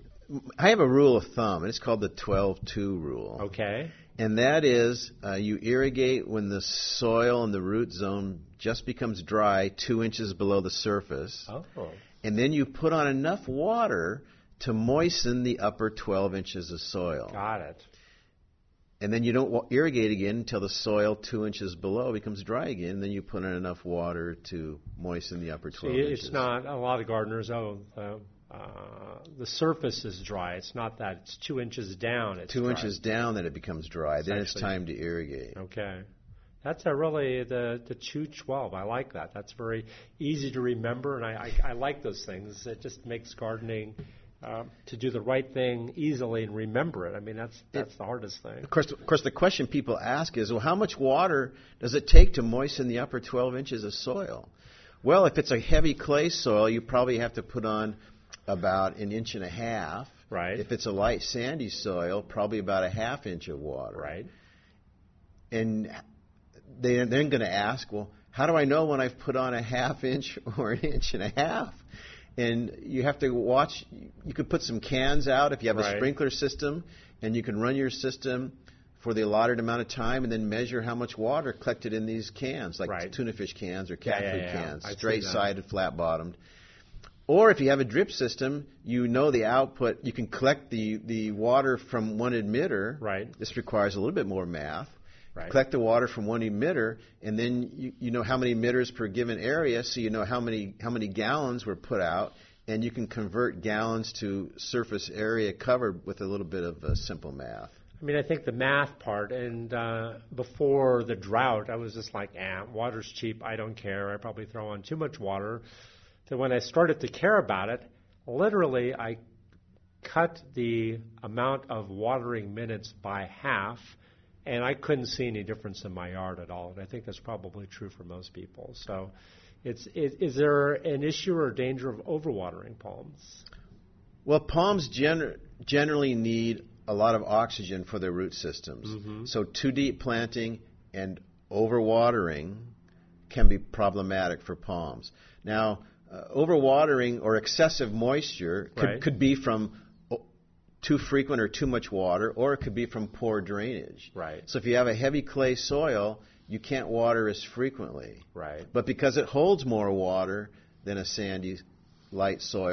I have a rule of thumb, and it's called the 12-2 rule. Okay. And that is you irrigate when the soil in the root zone just becomes dry 2 inches below the surface. Oh. And then you put on enough water to moisten the upper 12 inches of soil. Got it. And then you don't irrigate again until the soil 2 inches below becomes dry again. And then you put in enough water to moisten the upper 12 inches. It's not, a lot of gardeners, the surface is dry. It's not that. It's 2 inches down. It's 2 inches down that it becomes dry. Then it's actually time to irrigate. Okay. That's really the 2-12. I like that. That's very easy to remember, and I like those things. It just makes gardening to do the right thing easily and remember it. I mean, that's the hardest thing. Of course, the question people ask is, well, how much water does it take to moisten the upper 12 inches of soil? Well, if it's a heavy clay soil, you probably have to put on about 1.5 inches. Right. If it's a light sandy soil, probably about 1/2 inch of water. Right. And they're then going to ask, well, how do I know when I've put on 1/2 inch or 1.5 inches? And you have to watch. You could put some cans out if you have a sprinkler system, and you can run your system for the allotted amount of time and then measure how much water collected in these cans, like tuna fish cans or cat food cans, straight-sided, flat-bottomed. Or if you have a drip system, you know the output. You can collect the water from one emitter. Right. This requires a little bit more math. Right. Collect the water from one emitter, and then you know how many emitters per given area, so you know how many gallons were put out, and you can convert gallons to surface area covered with a little bit of simple math. I mean, I think the math part, and before the drought, I was just like, water's cheap, I don't care, I probably throw on too much water. Then when I started to care about it, literally I cut the amount of watering minutes by half, and I couldn't see any difference in my yard at all. And I think that's probably true for most people. So is there an issue or danger of overwatering palms? Well, palms generally need a lot of oxygen for their root systems. Mm-hmm. So too deep planting and overwatering can be problematic for palms. Now, overwatering or excessive moisture could be from too frequent or too much water, or it could be from poor drainage. Right. So if you have a heavy clay soil, you can't water as frequently. Right. But because it holds more water than a sandy, light soil,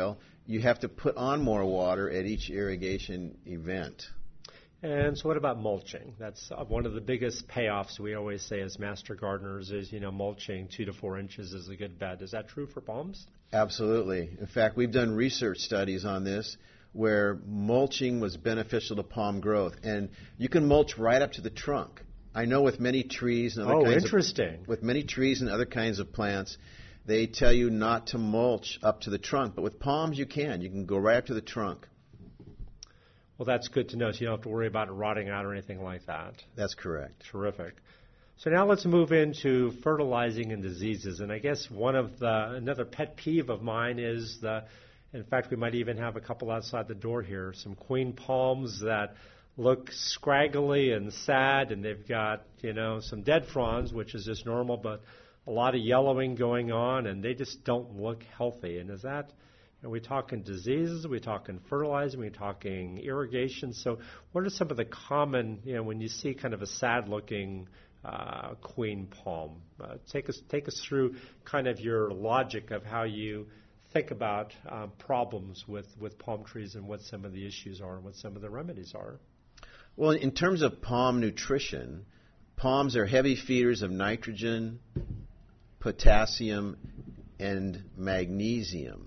you have to put on more water at each irrigation event. And so what about mulching? That's one of the biggest payoffs we always say as master gardeners is, mulching 2 to 4 inches is a good bet. Is that true for palms? Absolutely. In fact, we've done research studies on this where mulching was beneficial to palm growth. And you can mulch right up to the trunk. I know with many trees and other with many trees and other kinds of plants, they tell you not to mulch up to the trunk. But with palms, you can. You can go right up to the trunk. Well, that's good to know, so you don't have to worry about it rotting out or anything like that. That's correct. Terrific. So now let's move into fertilizing and diseases. And I guess another pet peeve of mine is in fact, we might even have a couple outside the door here, some queen palms that look scraggly and sad, and they've got, some dead fronds, which is just normal, but a lot of yellowing going on, and they just don't look healthy. And is that... Are we talking diseases? Are we talking fertilizing? Are we talking irrigation? So what are some of the common, when you see kind of a sad-looking queen palm? Take us through kind of your logic of how you think about problems with palm trees and what some of the issues are and what some of the remedies are. Well, in terms of palm nutrition, palms are heavy feeders of nitrogen, potassium, and magnesium.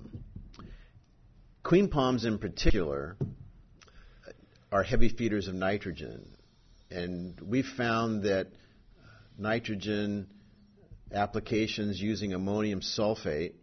Queen palms in particular are heavy feeders of nitrogen, and we've found that nitrogen applications using ammonium sulfate,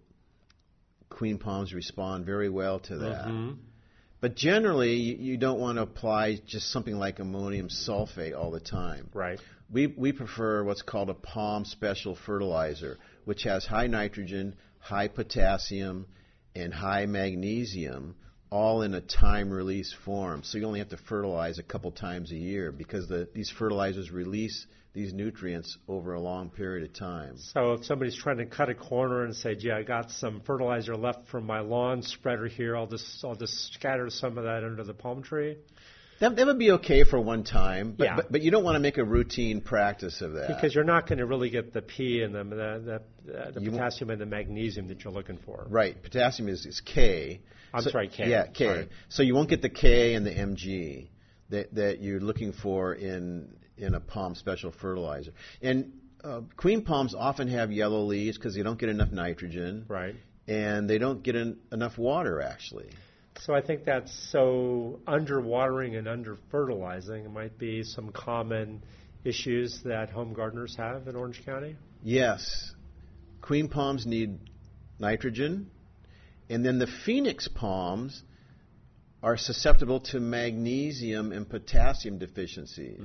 queen palms respond very well to that. Mm-hmm. But generally, you don't want to apply just something like ammonium sulfate all the time. Right. We prefer what's called a palm special fertilizer, which has high nitrogen, high potassium, and high magnesium, all in a time-release form. So you only have to fertilize a couple times a year because these fertilizers release these nutrients over a long period of time. So if somebody's trying to cut a corner and say, gee, I got some fertilizer left from my lawn spreader here, I'll just scatter some of that under the palm tree? That would be okay for one time, but you don't want to make a routine practice of that. Because you're not going to really get the P and the potassium and the magnesium that you're looking for. Right. Potassium is K. Sorry, K. Yeah, K. Sorry. So you won't get the K and the Mg that you're looking for in a palm special fertilizer. And queen palms often have yellow leaves because they don't get enough nitrogen. Right. And they don't get enough water, actually. So I think that's so underwatering and under-fertilizing might be some common issues that home gardeners have in Orange County? Yes. Queen palms need nitrogen, and then the phoenix palms are susceptible to magnesium and potassium deficiencies.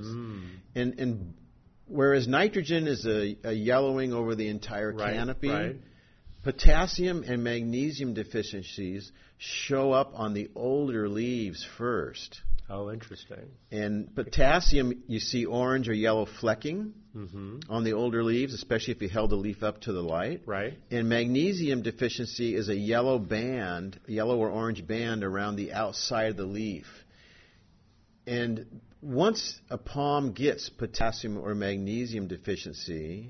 And whereas nitrogen is a yellowing over the entire canopy, potassium and magnesium deficiencies show up on the older leaves first. Oh, interesting. And potassium, you see orange or yellow flecking on the older leaves, especially if you held the leaf up to the light. Right. And magnesium deficiency is a yellow or orange band around the outside of the leaf. And once a palm gets potassium or magnesium deficiency,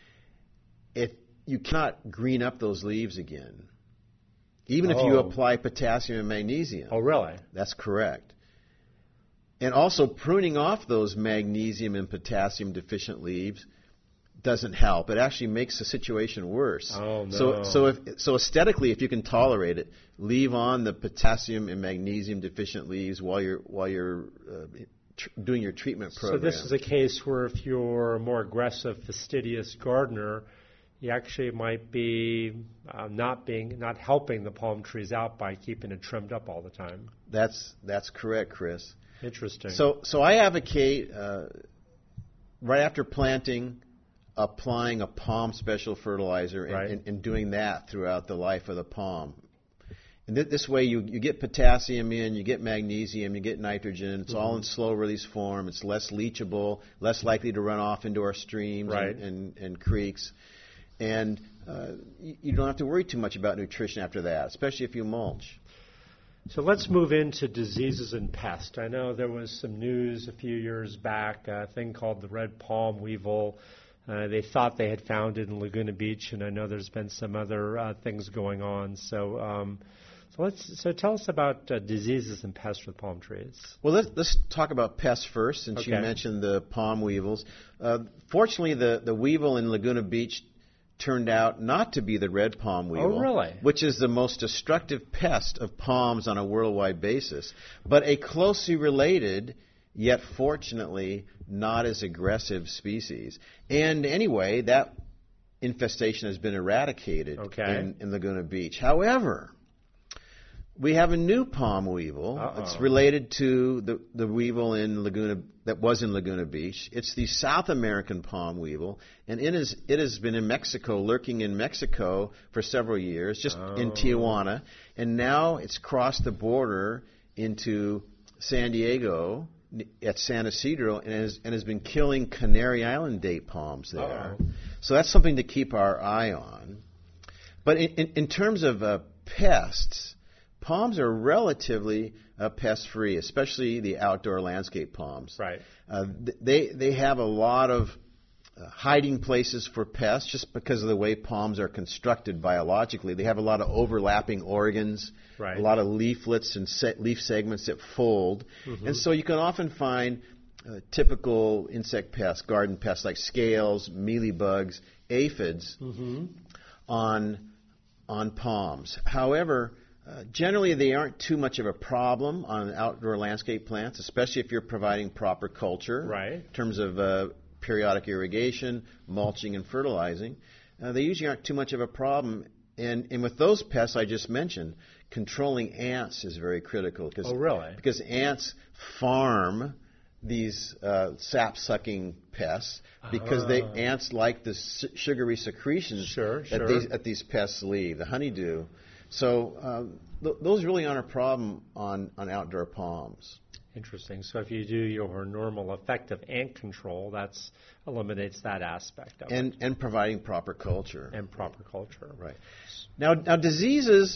you cannot green up those leaves again, even if you apply potassium and magnesium. Oh, really? That's correct. And also, pruning off those magnesium and potassium deficient leaves doesn't help. It actually makes the situation worse. Oh, no. So aesthetically, if you can tolerate it, leave on the potassium and magnesium deficient leaves while you're doing your treatment program. So this is a case where if you're a more aggressive, fastidious gardener, you actually might be not helping the palm trees out by keeping it trimmed up all the time. That's correct, Chris. Interesting. So I advocate right after planting, applying a palm special fertilizer and doing that throughout the life of the palm. And this way you get potassium in, you get magnesium, you get nitrogen. It's all in slow release form. It's less leachable, less likely to run off into our streams and creeks. And you don't have to worry too much about nutrition after that, especially if you mulch. So let's move into diseases and pests. I know there was some news a few years back, a thing called the red palm weevil. They thought they had found it in Laguna Beach, and I know there's been some other things going on. So So tell us about diseases and pests with palm trees. Well, let's talk about pests first, since you mentioned the palm weevils. Fortunately, the weevil in Laguna Beach turned out not to be the red palm weevil, which is the most destructive pest of palms on a worldwide basis, but a closely related, yet fortunately not as aggressive species. And anyway, that infestation has been eradicated in Laguna Beach. However, we have a new palm weevil. It's related to the weevil that was in Laguna Beach. It's the South American palm weevil, and it has been in Mexico, lurking in Mexico for several years, just in Tijuana, and now it's crossed the border into San Diego at San Isidro and has been killing Canary Island date palms there. So that's something to keep our eye on. But in terms of pests, palms are relatively pest-free, especially the outdoor landscape palms. Right. They have a lot of hiding places for pests just because of the way palms are constructed biologically. They have a lot of overlapping organs, a lot of leaflets and leaf segments that fold. And so you can often find typical insect pests, garden pests like scales, mealybugs, aphids on palms. However, generally, they aren't too much of a problem on outdoor landscape plants, especially if you're providing proper culture in terms of periodic irrigation, mulching, and fertilizing. They usually aren't too much of a problem. And with those pests I just mentioned, controlling ants is very critical. Because ants farm these sap-sucking pests because ants like the sugary secretions that these pests leave, the honeydew. So those really aren't a problem on outdoor palms. Interesting. So if you do your normal effective ant control, that eliminates that aspect of it. And providing proper culture. Right. Now diseases,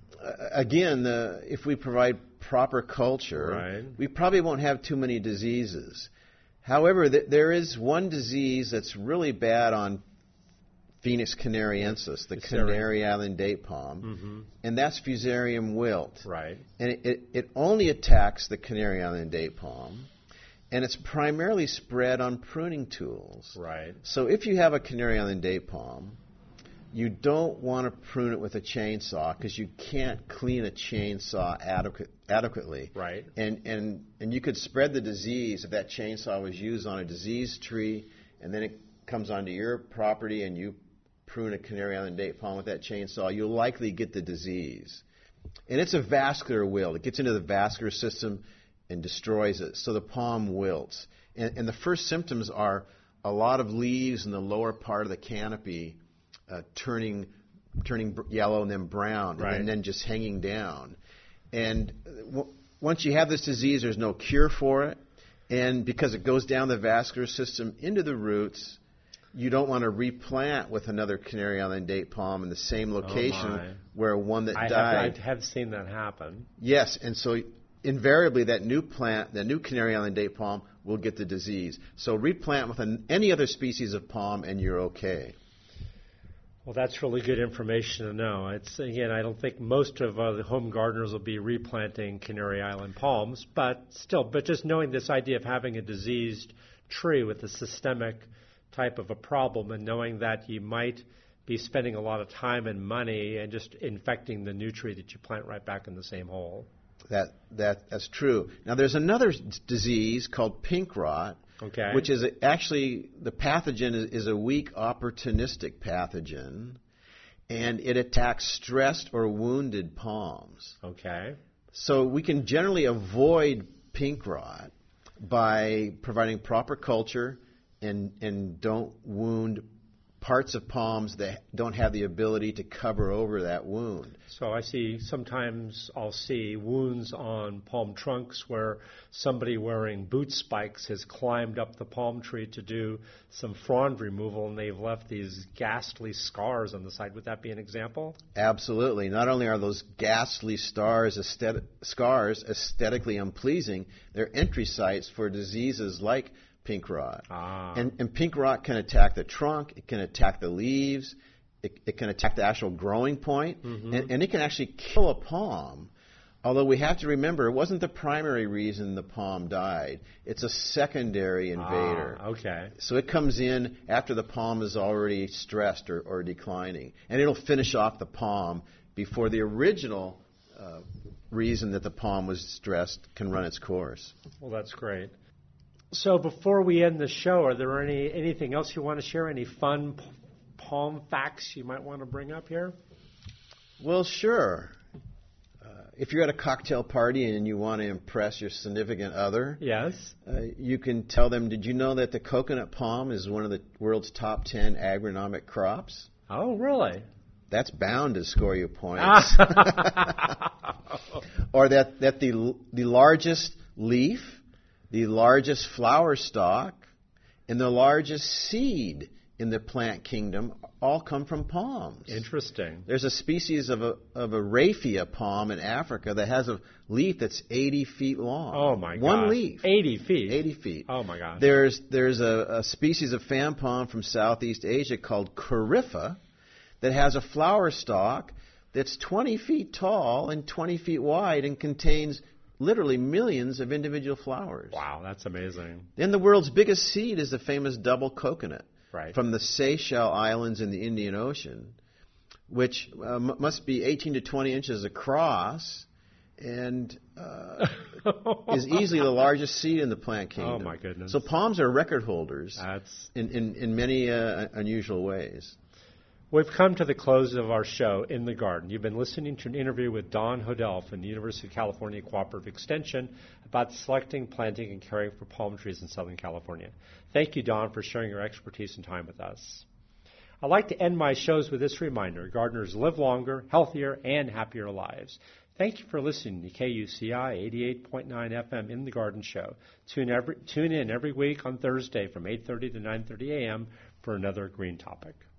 again, if we provide proper culture, we probably won't have too many diseases. However, there is one disease that's really bad on Phoenix canariensis, the Canary Island date palm, and that's Fusarium wilt. Right. And it only attacks the Canary Island date palm, and it's primarily spread on pruning tools. Right. So if you have a Canary Island date palm, you don't want to prune it with a chainsaw because you can't clean a chainsaw adequately. Right. And you could spread the disease if that chainsaw was used on a diseased tree, and then it comes onto your property and you prune a Canary Island date palm with that chainsaw, you'll likely get the disease. And it's a vascular wilt. It gets into the vascular system and destroys it. So the palm wilts. And the first symptoms are a lot of leaves in the lower part of the canopy turning yellow and then brown, and then just hanging down. And once you have this disease, there's no cure for it. And because it goes down the vascular system into the roots, you don't want to replant with another Canary Island date palm in the same location where one that died. I have seen that happen. Yes, and so invariably that new Canary Island date palm will get the disease. So replant with any other species of palm and you're okay. Well, that's really good information to know. Again, I don't think most of the home gardeners will be replanting Canary Island palms, but just knowing this idea of having a diseased tree with a systemic type of a problem, and knowing that you might be spending a lot of time and money and just infecting the new tree that you plant right back in the same hole. That's true. Now, there's another disease called pink rot, which is actually the pathogen is a weak opportunistic pathogen, and it attacks stressed or wounded palms. Okay. So we can generally avoid pink rot by providing proper culture and don't wound parts of palms that don't have the ability to cover over that wound. So sometimes I'll see wounds on palm trunks where somebody wearing boot spikes has climbed up the palm tree to do some frond removal, and they've left these ghastly scars on the side. Would that be an example? Absolutely. Not only are those ghastly scars aesthetically unpleasing, they're entry sites for diseases like pink rot. And pink rot can attack the trunk, it can attack the leaves, it can attack the actual growing point, and it can actually kill a palm. Although we have to remember, it wasn't the primary reason the palm died. It's a secondary invader. Okay. So it comes in after the palm is already stressed or declining. And it'll finish off the palm before the original reason that the palm was stressed can run its course. Well, that's great. So before we end the show, are there anything else you want to share? Any fun palm facts you might want to bring up here? Well, sure. If you're at a cocktail party and you want to impress your significant other, yes, you can tell them, did you know that the coconut palm is one of the world's top 10 agronomic crops? Oh, really? That's bound to score you points. Or that the largest leaf, the largest flower stalk, and the largest seed in the plant kingdom all come from palms. Interesting. There's a species of a raffia palm in Africa that has a leaf that's 80 feet long. Oh, my God. One leaf. 80 feet. 80 feet. Oh, my God. There's a species of fan palm from Southeast Asia called Corypha that has a flower stalk that's 20 feet tall and 20 feet wide and contains literally millions of individual flowers. Wow, that's amazing. Then the world's biggest seed is the famous double coconut. Right. From the Seychelles Islands in the Indian Ocean, which must be 18 to 20 inches across and is easily the largest seed in the plant kingdom. Oh, my goodness. So palms are record holders That's in many unusual ways. We've come to the close of our show, In the Garden. You've been listening to an interview with Don Hodel from the University of California Cooperative Extension about selecting, planting, and caring for palm trees in Southern California. Thank you, Don, for sharing your expertise and time with us. I'd like to end my shows with this reminder. Gardeners live longer, healthier, and happier lives. Thank you for listening to KUCI 88.9 FM In the Garden Show. Tune in every week on Thursday from 8:30 to 9:30 a.m. for another green topic.